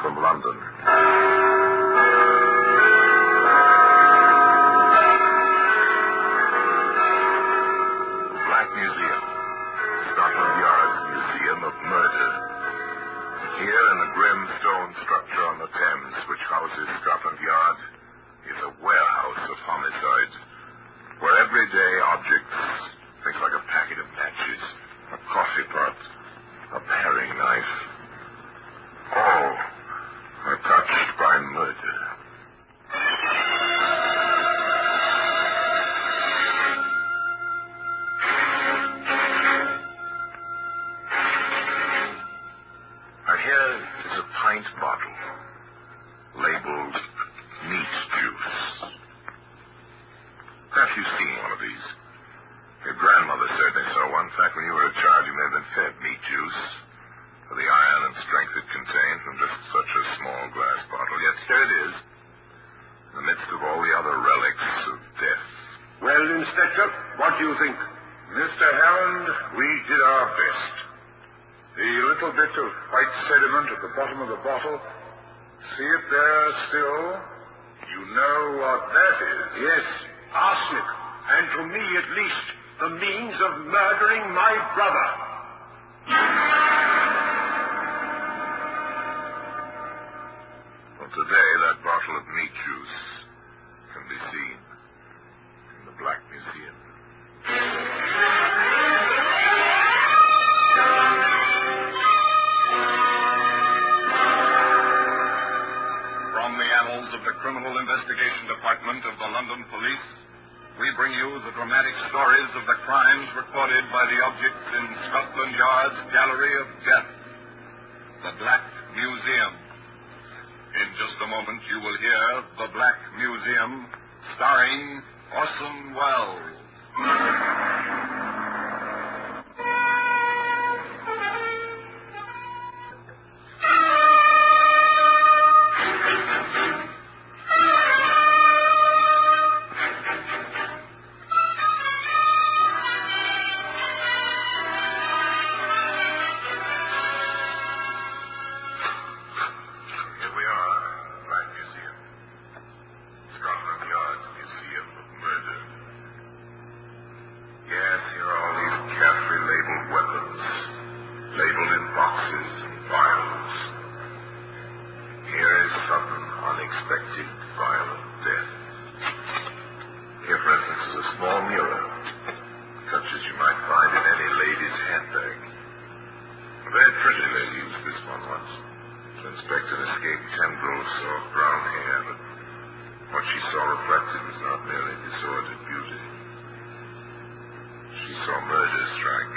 from London. Black Museum, Scotland Yard's Museum of Murder. Here in the grim stone structure on the Thames, which houses Scotland Yard, is a warehouse of homicides, where everyday objects, things like a packet of matches, a coffee pot, a paring knife, all are touched by murder. Now here is a pint bottle labeled meat juice. Perhaps you've seen one of these. Your grandmother certainly saw one. In fact, when you were a child, you may have been fed meat juice for the iron and strength it contained from just such a small glass bottle. Yet here it is, in the midst of all the other relics of death. Well, Inspector, what do you think? Mr. Hammond, we did our best. The little bit of white sediment at the bottom of the bottle, see it there still? You know what that is? Yes, arsenic. And to me, at least, the means of murdering my brother. Well, today, that bottle of meat juice can be seen in the Black Museum. From the annals of the Criminal Investigation Department of the London Police, we bring you the dramatic stories of the crimes recorded by the objects in Scotland Yard's Gallery of Death, the Black Museum. In just a moment, you will hear The Black Museum, starring Orson Welles. Unexpected violent death. Here, for instance, is a small mirror, such as you might find in any lady's handbag. A very pretty lady used this one once to inspect an escaped tendril's soft brown hair, but what she saw reflected was not merely disordered beauty. She saw murder strike.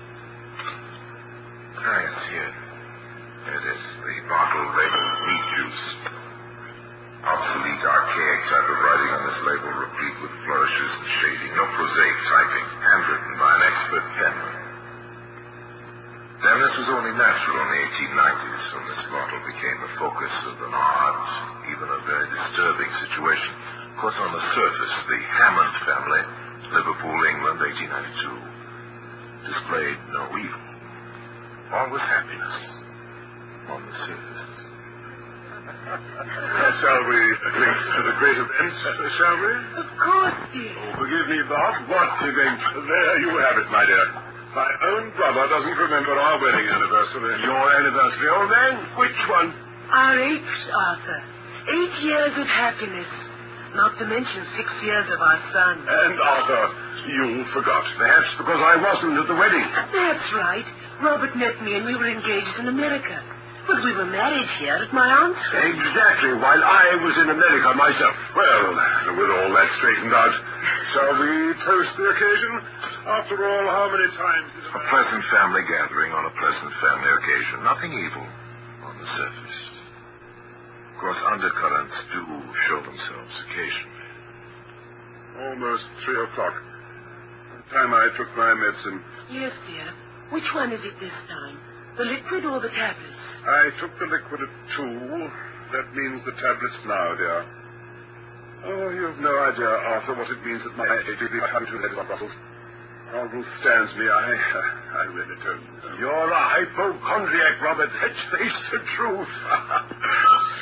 Ah, yes, here. There it is, the bottle labeled meat juice. Obsolete, archaic type of writing on this label, replete with flourishes and shading. No prosaic typing, handwritten by an expert penman. Then this was only natural in the 1890s, when this bottle became the focus of an odd, even a very disturbing situation. Of course, on the surface, the Hammond family, Liverpool, England, 1892, displayed no evil. All was happiness on the surface. Shall we drink to the great events, shall we? Of course, dear. Oh, forgive me, Bob. What event? There you have it, my dear. My own brother doesn't remember our wedding anniversary. Your anniversary, old man? Which one? Our 8th, Arthur. 8 years of happiness. Not to mention 6 years of our son. And Arthur, you forgot. Perhaps because I wasn't at the wedding. That's right. Robert met me and we were engaged in America. But we were married here at my aunt's. Exactly, while I was in America myself. Well, with all that straightened out, shall we toast the occasion? After all, how many times did A pleasant family gathering on a pleasant family occasion. Nothing evil on the surface. Of course, undercurrents do show themselves occasionally. Almost 3 o'clock. The time I took my medicine. Yes, dear. Which one is it this time? The liquid or the tablets? I took the liquid at 2. That means the tablets now, dear. Oh, you've no idea, Arthur, what it means at my age to be having 2 letters of bottles. How Ruth stands me, I really don't know. You're a hypochondriac, Robert. Let's face the truth.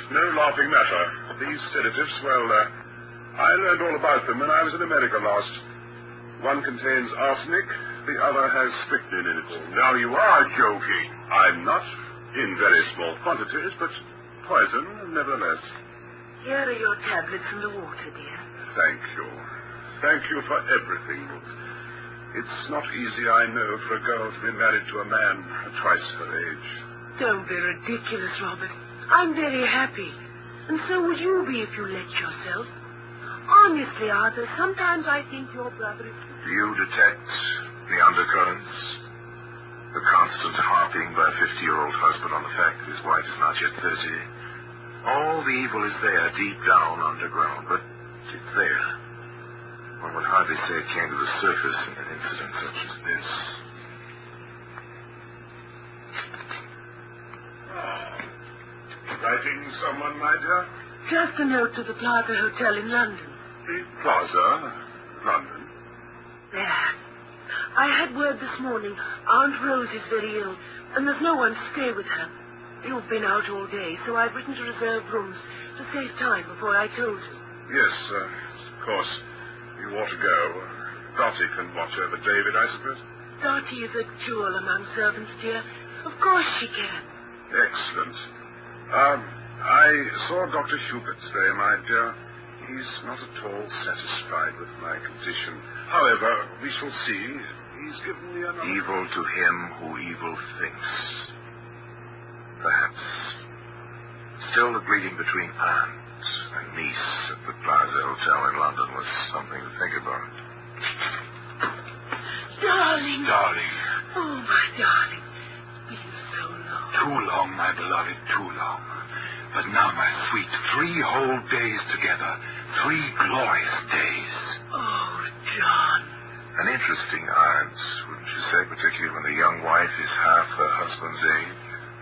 no laughing matter. These sedatives, well, I learned all about them when I was in America last. One contains arsenic, the other has strychnine in it. Now you are joking. I'm not, in very small quantities, but poison nevertheless. Here are your tablets and the water, dear. Thank you. Thank you for everything, Ruth. It's not easy, I know, for a girl to be married to a man twice her age. Don't be ridiculous, Robert. I'm very happy. And so would you be if you let yourself. Honestly, Arthur, sometimes I think your brother is... Do you detect the undercurrents? The constant harping by a 50-year-old husband on the fact that his wife is not yet 30. All the evil is there, deep down underground, but it's there. One would hardly say it came to the surface in an incident such as this. Writing someone, my dear? Just a note to the Plaza Hotel in London. The Plaza, London. There. I had word this morning. Aunt Rose is very ill, and there's no one to stay with her. You've been out all day, so I've written to reserve rooms to save time before I told you. Yes, of course. You ought to go. Dottie can watch over David, I suppose. Dottie is a jewel among servants, dear. Of course she can. Excellent. I saw Dr. Hubert today, my dear. He's not at all satisfied with my condition. However, we shall see. He's given me another... Evil to him who evil thinks. Perhaps. Still, the greeting between aunt and niece at the Plaza Hotel in London was something to think about. Darling. Darling. Oh, my darling. It's been so long. Too long, my beloved, too long. But now, my sweet, 3 whole days together. 3 glorious days. Oh, John. An interesting aunt, wouldn't you say, particularly when the young wife is half her husband's age?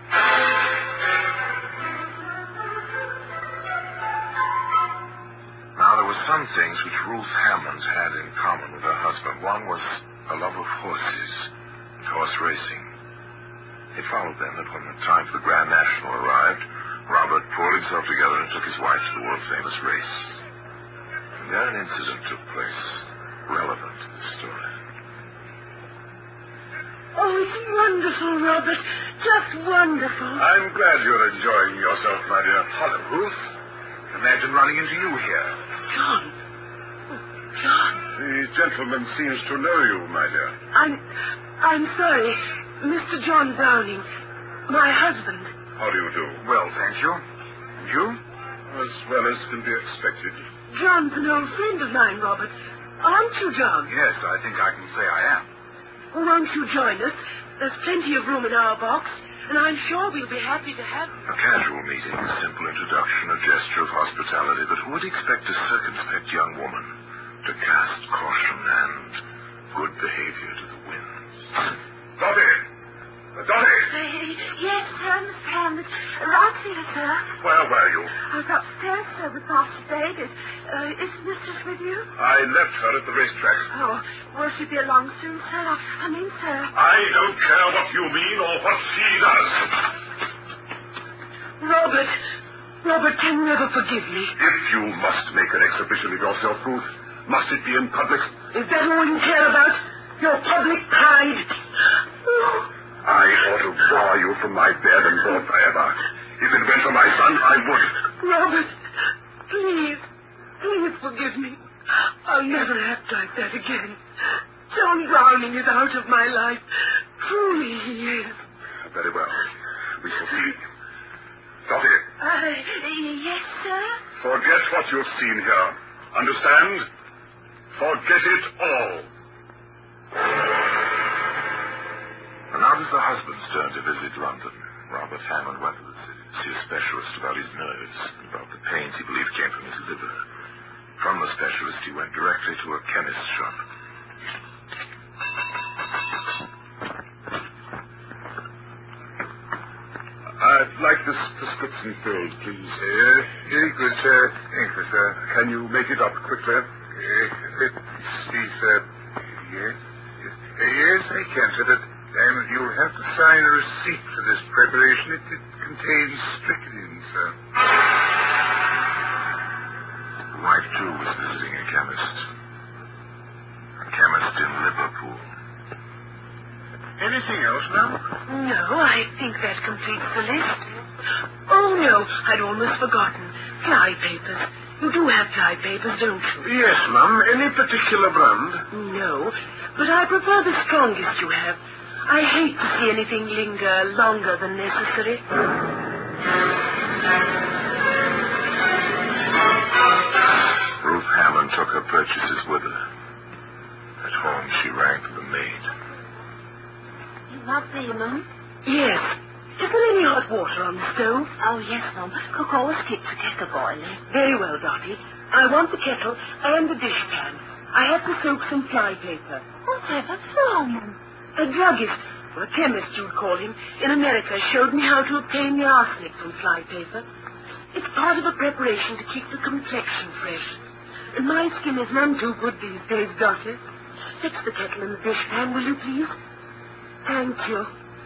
Now, there were some things which Ruth Hammond had in common with her husband. One was a love of horses and horse racing. It followed then that when the time for the Grand National arrived, Robert pulled himself together and took his wife to the world-famous race. And then an incident took place relevant to the story. Oh, it's wonderful, Robert. Just wonderful. I'm glad you're enjoying yourself, my dear. Hello, Ruth. Imagine running into you here. John. Oh, John. The gentleman seems to know you, my dear. I'm sorry. Mr. John Browning. My husband. How do you do? Well, thank you. And you? As well as can be expected. John's an old friend of mine, Robert. Aren't you, John? Yes, I think I can say I am. Won't you join us? There's plenty of room in our box, and I'm sure we'll be happy to have you. A casual meeting, a simple introduction, a gesture of hospitality, but who would expect a circumspect young woman to cast caution and good behavior to the winds? Dottie! Dottie! Yes, sir, Miss Hammond. Right here, sir. Where were you? I was upstairs, sir, with Master David. Is Mistress with you? I left her at the racetrack. Oh, will she be along soon, sir? I mean, sir. I don't care what you mean or what she does. Robert can never forgive me. If you must make an exhibition of yourself, Ruth, must it be in public? Is that all you care about? Your public pride? Oh. I ought to bar you from my bed and board forever. If it went for my son, I would. Robert, please forgive me. I'll never act like that again. John Browning is out of my life. Truly he is. Very well. We shall see. Dottie. Yes, sir? Forget what you've seen here. Understand? Forget it all. And now it was the husband's turn to visit London. Robert Hammond went to the city to see a specialist about his nerves, about the pains he believed came from his liver. From the specialist, he went directly to a chemist's shop. I'd like this prescription filled, please. Here you go, sir. Thank you, sir. Can you make it up quickly? Let's see, sir. Yes, I can, sir. Then you'll have to sign a receipt for this preparation. It contains strychnine, sir. The wife, too, was visiting a chemist. A chemist in Liverpool. Anything else, ma'am? No, I think that completes the list. Oh, no, I'd almost forgotten. Fly papers. You do have fly papers, don't you? Yes, ma'am. Any particular brand? No, but I prefer the strongest you have. I hate to see anything linger longer than necessary. Ruth Hammond took her purchases with her. At home, she rang for the maid. You want tea, Mum? Yes. Is there any hot water on the stove? Oh, yes, Mum. Cook always keeps the kettle boiling. Very well, Dottie. I want the kettle and the dishpan. I have to soak some fly paper. Whatever for, Mum? A druggist, or a chemist you'd call him, in America showed me how to obtain the arsenic from fly paper. It's part of a preparation to keep the complexion fresh. And my skin is none too good these days, Dottie. Fix the kettle and the dishpan, will you please? Thank you.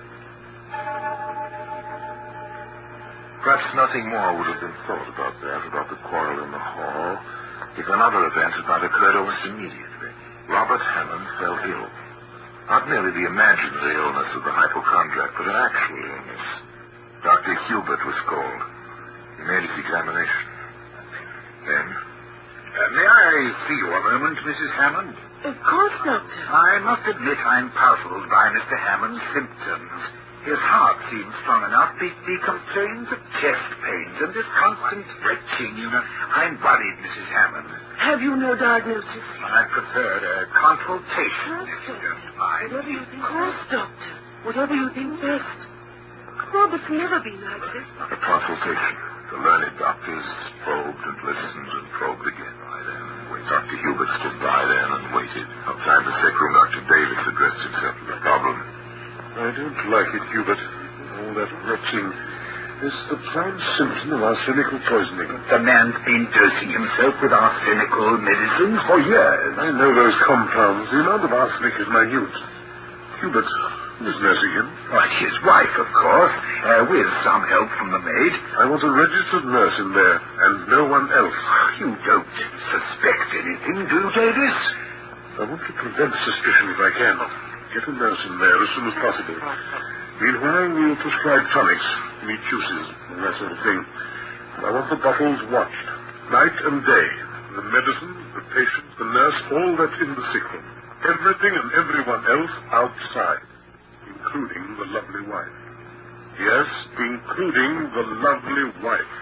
Perhaps nothing more would have been thought about that, about the quarrel in the hall, if another event had not occurred almost immediately. Robert Hammond fell ill. Not merely the imaginary illness of the hypochondriac, but an actual illness. Dr. Hubert was called. He made his examination. Then? May I see you a moment, Mrs. Hammond? Of course, Doctor. I must admit I'm puzzled by Mr. Hammond's symptoms. His heart seems strong enough. He complains of chest pains and this constant retching, you know. I'm worried, Mrs. Hammond. Have you no diagnosis? I preferred a consultation, if you don't mind. Whatever you think best, Doctor. Whatever you think best. Robert's never been like this. A consultation. The learned doctors probed and listened and probed again. Dr. Hubert stood by then and waited. Outside the sick room, Dr. Davis addressed himself to the problem. I don't like it, Hubert. All that retching. It's the prime symptom of arsenical poisoning. The man's been dosing himself with arsenical medicine for years. I know those compounds. The amount of arsenic is minute. Hubert, who's nursing him? Why, his wife, of course, with some help from the maid. I want a registered nurse in there, and no one else. You don't suspect anything, do you, Davis? I want to prevent suspicion if I can. Get a nurse in there as soon as possible. Meanwhile, we'll prescribe tonics, meat juices, and that sort of thing. And I want the bottles watched, night and day. The medicine, the patient, the nurse, all that's in the sick room. Everything and everyone else outside, including the lovely wife. Yes, including the lovely wife.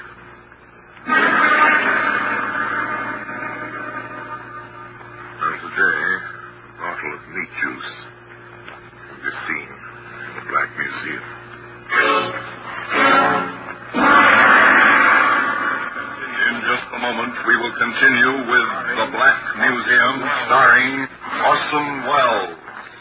There's a day, a bottle of meat juice. This scene in the Black Museum. In just a moment, we will continue with The Black Museum, starring Orson Welles.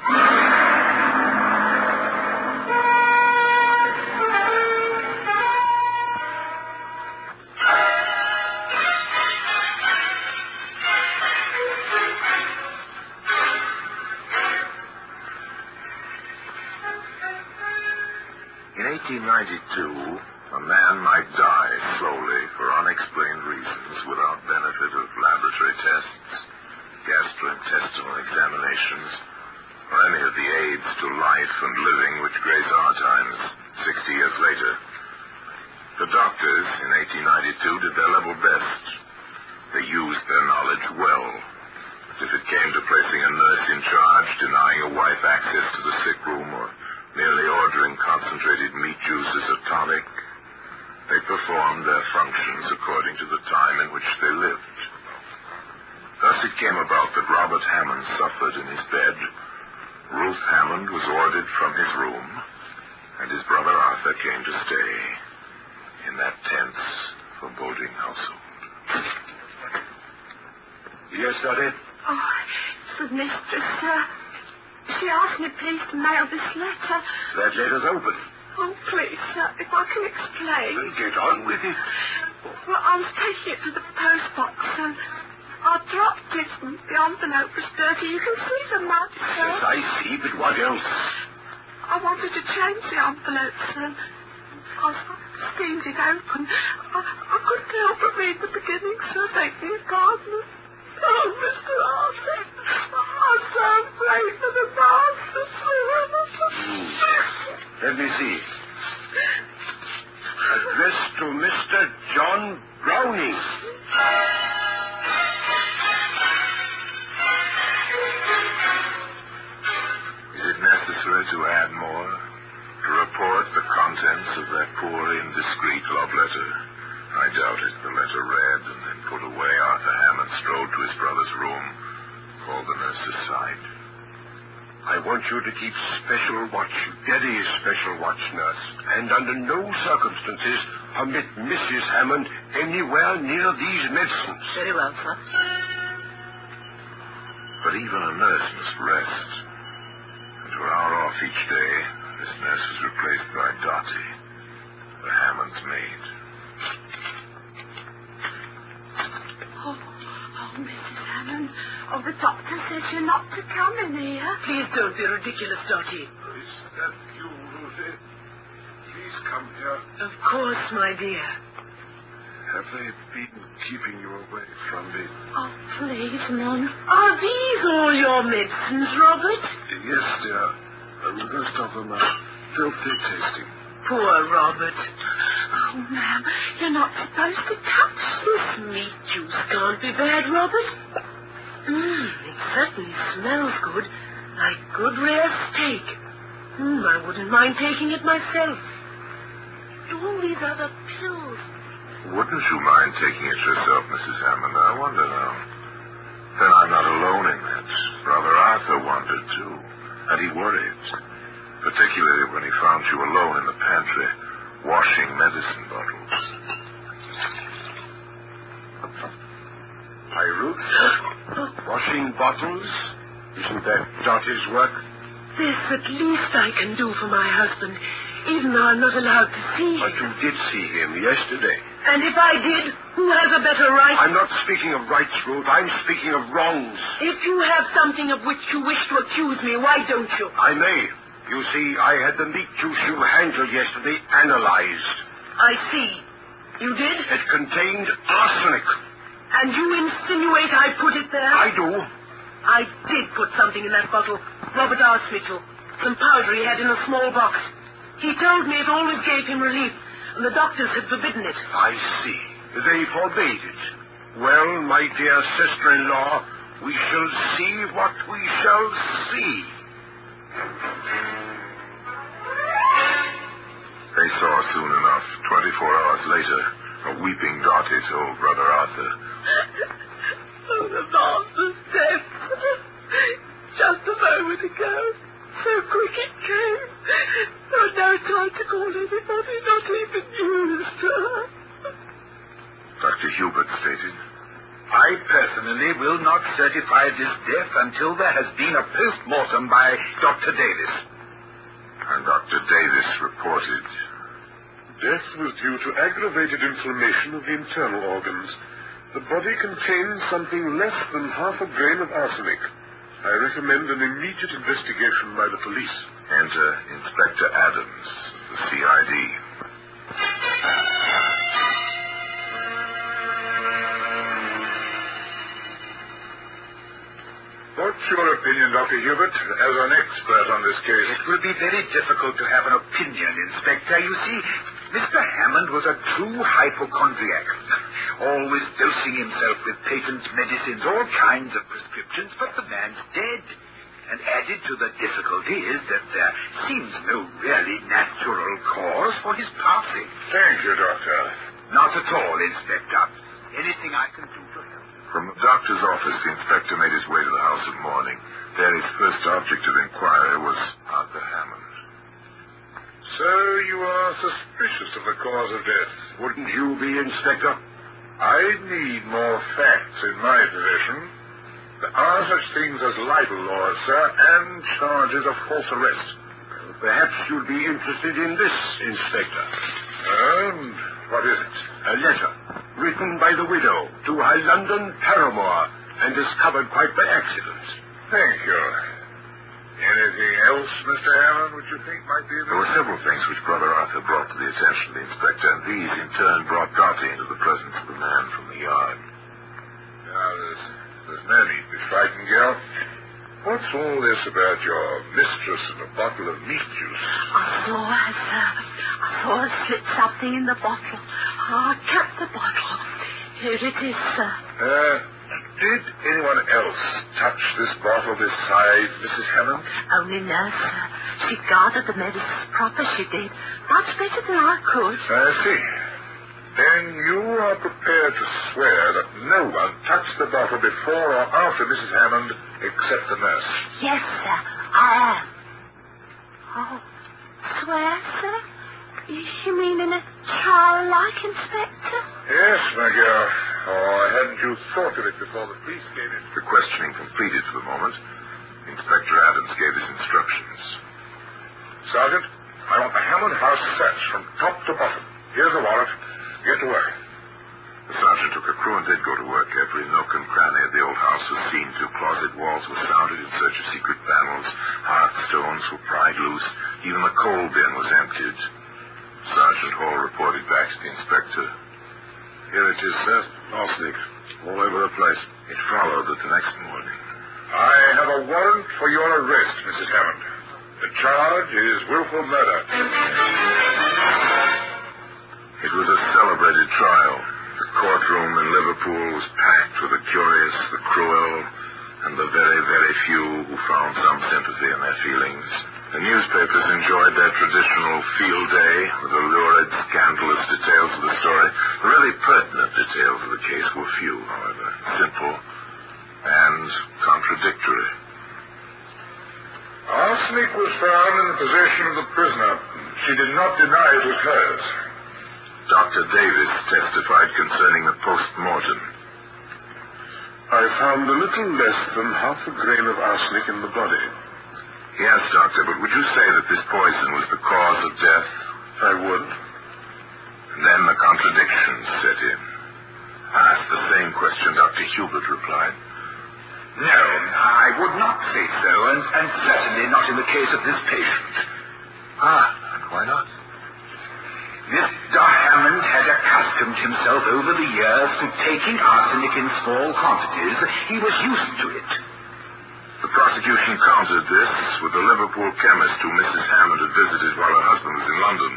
In 1892, a man might die slowly for unexplained reasons without benefit of laboratory tests, gastrointestinal examinations, or any of the aids to life and living which grace our times 60 years later. The doctors in 1892 did their level best. They used their knowledge well. But if it came to placing a nurse in charge, denying a wife access to the sick room, or merely ordering concentrated meat juice as a tonic, they performed their functions according to the time in which they lived. Thus it came about that Robert Hammond suffered in his bed. Ruth Hammond was ordered from his room, and his brother Arthur came to stay in that tense, foreboding household. Yes, Dottie? Oh, this is Mistress, sir. She asked me, please, to mail this letter. That letter's open. Oh, please, sir, if I can explain. Well, get on with it. Well, I was taking it to the post box, and I dropped it, and the envelope was dirty. You can see the mud, sir. Yes, I see, but what else? I steamed it open. I couldn't help but read the beginning, so thank you, pardon. Oh, Mr. Arthur, I'm so afraid for the master. Let me see. Addressed to Mr. John Browning. Is it necessary to add more? To report the contents of that poor, indiscreet love letter? I doubt it. The letter read and then put away. Arthur Hammond strode to his brother's room, called the nurse aside. I want you to keep special watch, very special watch, nurse, and under no circumstances permit Mrs. Hammond anywhere near these medicines. Very well, sir. But even a nurse must rest. And for an hour off each day, this nurse was replaced by Dottie, the Hammond's maid. Oh, Mrs. Hammond. Oh, the doctor says you're not to come in here. Please don't be ridiculous, Dottie. Is that you, Ruthie? Please come here. Of course, my dear. Have they been keeping you away from me? Oh, please, Mum. Are these all your medicines, Robert? Yes, dear. And the rest of them are filthy tasting. Poor Robert. Oh, ma'am, you're not supposed to touch This meat juice can't be bad, Robert. It certainly smells good, like good rare steak. I wouldn't mind taking it myself. All these other pills. Wouldn't you mind taking it yourself, Mrs. Hammond? I wonder now. Then I'm not alone in that. Brother Arthur wondered, too. And he worried. Particularly when he found you alone in the pantry, washing medicine bottles. Hi, Ruth. Washing bottles? Isn't that Dottie's work? This at least I can do for my husband, even though I'm not allowed to see But him. you did see him yesterday. And if I did, who has a better right? I'm not speaking of rights, Ruth. I'm speaking of wrongs. If you have something of which you wish to accuse me, why don't you? I may. You see, I had the meat juice you handled yesterday analyzed. I see. You did? It contained arsenic. And you insinuate I put it there? I do. I did put something in that bottle. Robert asked me to. Some powder he had in a small box. He told me it always gave him relief, and the doctors had forbidden it. I see. They forbade it. Well, my dear sister-in-law, we shall see what we shall see. They saw soon enough. 24 hours later, a weeping Dottie told Brother Arthur. Oh, the master's death. Just a moment ago. So quick it came. There was no time to call anybody, not even you, sir. Dr. Hubert stated. I personally will not certify this death until there has been a post-mortem by Dr. Davis. And Dr. Davis reported. Death was due to aggravated inflammation of the internal organs. The body contains something less than half a grain of arsenic. I recommend an immediate investigation by the police. Enter Inspector Adams, the CID. What's your opinion, Dr. Hubert, as an expert on this case? It will be very difficult to have an opinion, Inspector. You see, Mr. Hammond was a true hypochondriac, always dosing himself with patent medicines, all kinds of prescriptions, but the man's dead. And added to the difficulty is that there seems no really natural cause for his passing. Thank you, Doctor. Not at all, Inspector. Anything I can do to help? From the doctor's office, the inspector made his way to the house of mourning. There, his first object of inquiry was Arthur Hammond. So you are suspicious of the cause of death? Wouldn't you be, Inspector? I need more facts in my possession. There are such things as libel laws, sir, and charges of false arrest. Perhaps you'll be interested in this, Inspector. And what is it? A letter written by the widow to her London paramour and discovered quite by accident. Thank you. Any Anything else, Mr. Hammond, which you think might be of There were several things which Brother Arthur brought to the attention of the inspector, and these, in turn, brought Dottie into the presence of the man from the yard. Now, there's no need to be frightened, girl. What's all this about your mistress and a bottle of meat juice? I saw her, sir. I saw her slip something in the bottle. I kept the bottle. Here it is, sir. Did anyone else touch this bottle besides Mrs. Hammond? Only Nurse, sir. She guarded the medicines proper, she did. Much better than I could. I see. Then you are prepared to swear that no one touched the bottle before or after Mrs. Hammond except the nurse? Yes, sir, I am. Oh, swear, sir? You mean in a trial like, Inspector? Yes, my girl. Oh, hadn't you thought of it before the police came in? The questioning completed for the moment, Inspector Adams gave his instructions. Sergeant, I want the Hammond house searched from top to bottom. Here's the warrant. Get to work. The sergeant took a crew and did go to work. Every nook and cranny of the old house was seen to. Closet walls were sounded in search of secret panels. Hearthstones were pried loose. Even the coal bin was emptied. Sergeant Hall reported back to the inspector. Here it is, sir. Arsenic. All over the place. It followed that the next morning. I have a warrant for your arrest, Mrs. Hammond. The charge is willful murder. It was a celebrated trial. The courtroom in Liverpool was packed with the curious, the cruel, and the very, very few who found some sympathy in their feelings. The newspapers enjoyed their traditional field day with the lurid, scandalous details of the story. The really pertinent details of the case were few, however, simple and contradictory. Arsenic was found in the possession of the prisoner. She did not deny it was hers. Dr. Davis testified concerning the post-mortem. I found a little less than half a grain of arsenic in the body. Yes, Doctor, but would you say that this poison was the cause of death? I would. And then the contradictions set in. Asked the same question, Dr. Hubert replied. No, I would not say so, and certainly not in the case of this patient. And why not? Mr. Hammond had accustomed himself over the years to taking arsenic in small quantities. He was used to it. The prosecution countered this with the Liverpool chemist who Mrs. Hammond had visited while her husband was in London.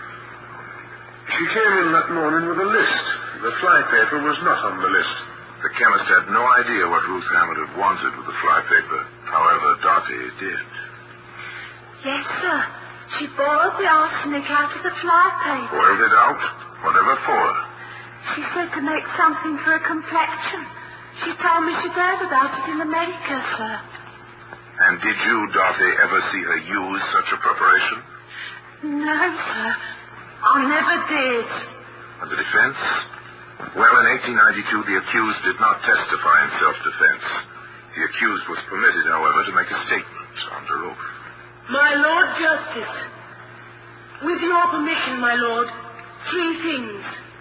She came in that morning with a list. The flypaper was not on the list. The chemist had no idea what Ruth Hammond had wanted with the flypaper. However, Dottie did. Yes, sir. She boiled the arsenic out of the flypaper. Boiled it out? Whatever for? She said to make something for her complexion. She told me she'd heard about it in America, sir. And did you, Dottie, ever see her use such a preparation? No, sir. I never did. And the defense? Well, in 1892, the accused did not testify in self-defense. The accused was permitted, however, to make a statement under oath. My Lord Justice, with your permission, my Lord, 3 things.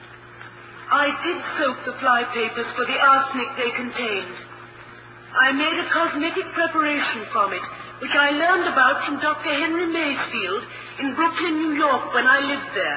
I did soak the flypapers for the arsenic they contained. I made a cosmetic preparation from it, which I learned about from Dr. Henry Maysfield in Brooklyn, New York, when I lived there.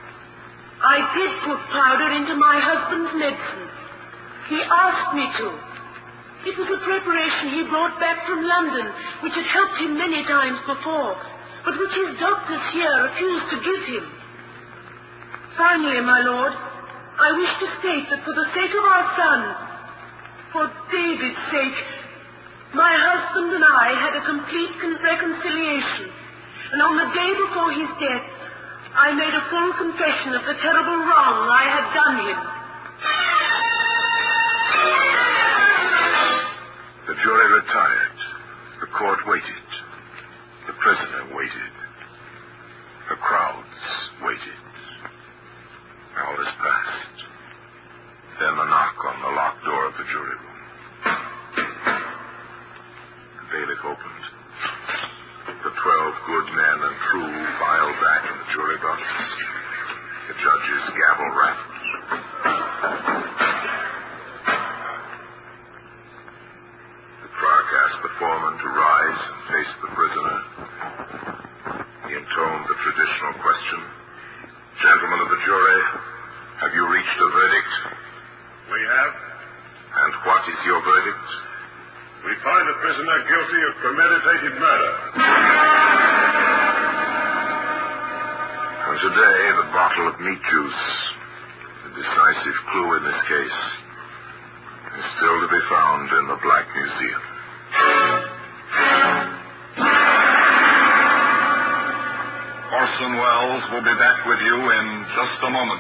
I did put powder into my husband's medicine. He asked me to. It was a preparation he brought back from London, which had helped him many times before, but which his doctors here refused to give him. Finally, my Lord, I wish to state that for the sake of our son, for David's sake, my husband and I had a complete reconciliation, and on the day before his death, I made a full confession of the terrible wrong I had done him. The jury retired. The court waited. The prisoner waited. The crowds waited. Hours passed. Then the knock on the locked door of the jury room. The bailiff opened. The 12 good men and true filed back in the jury box. The judge's gavel rapped. The clerk asked the foreman to rise and face the prisoner. premeditated murder. And today, the bottle of meat juice, the decisive clue in this case, is still to be found in the Black Museum. Orson Welles will be back with you in just a moment.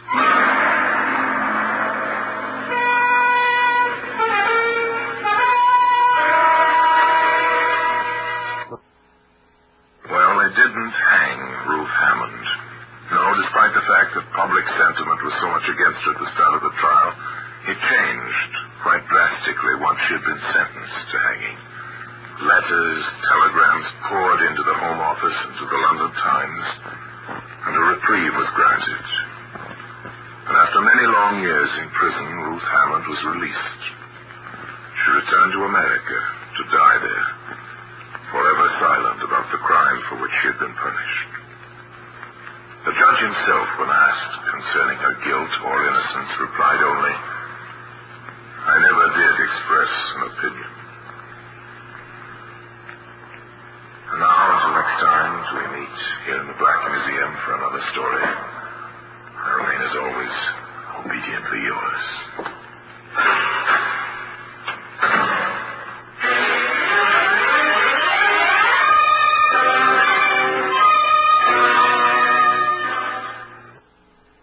Well, they didn't hang Ruth Hammond. No, despite the fact that public sentiment was so much against her at the start of the trial, it changed quite drastically once she had been sentenced to hanging. Letters, telegrams poured into the Home Office and to the London Times, and a reprieve was granted. And after many long years in prison, Ruth Hammond was released. She returned to America to die there, forever silent about the crime for which she had been punished. The judge himself, when asked concerning her guilt or innocence, replied only, "I never did express an opinion." And now, until next time, as we meet here in the Black Museum for another story, I remain, as always, obediently yours.